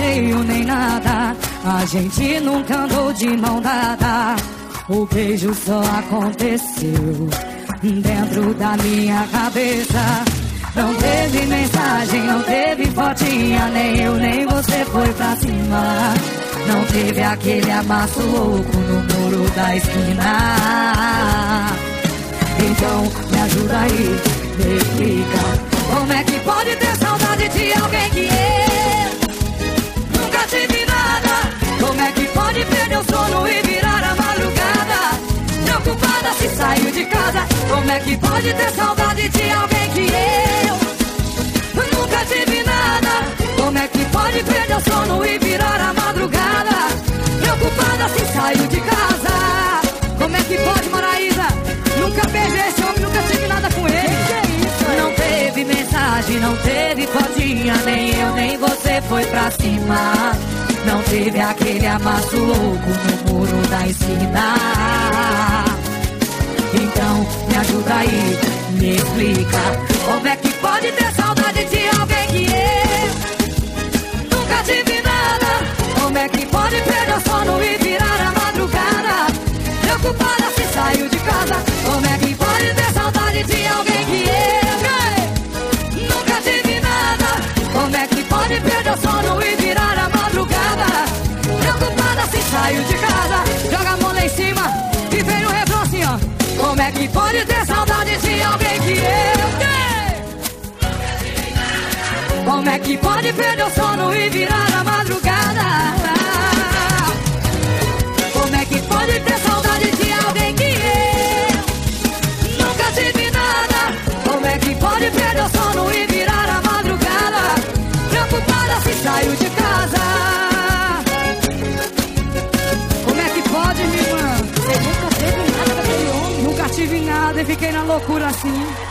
passeio nem nada, a gente nunca andou de mão dada. O beijo só aconteceu dentro da minha cabeça. Não teve mensagem, não teve fotinha, nem eu nem você foi pra cima. Não teve aquele amasso louco no muro da esquina. Então me ajuda aí, me explica, como é que pode ter saudade de alguém que eu nunca tive nada? Como é que pode perder o sono e virar a madrugada preocupada se saiu de casa? Como é que pode ter saudade de alguém que eu nunca tive nada? Como é que pode perder o sono e virar a madrugada preocupada se saiu de casa? Como é que pode, Maraísa? Nunca beijei esse homem, nunca tive nada com ele. Que é isso, não teve mensagem, não teve fotinha, nem eu nem você foi pra cima. Não teve aquele amasso louco no muro da esquina. Então me ajuda aí, me explica, como é que pode ter saudade de alguém que eu nunca tive nada? Como é que pode perder o sono e virar a madrugada preocupada se saiu de casa? Como é que pode ter saudade de alguém que eu nunca tive nada? Como é que pode perder o sono e virar a madrugada preocupada se saiu de casa? Joga a mão lá em cima e vem no refrão assim, ó. Como é que pode ter saudade de alguém que eu tenho? Como é que pode perder o sono e virar a madrugada? Como é que pode ter saudade de alguém que eu nunca tive nada? Como é que pode perder o sono e virar a madrugada preocupada se saiu de casa? Como é que pode, minha irmã? Você nunca teve nada com aquele homem? Nunca tive nada e fiquei na loucura assim.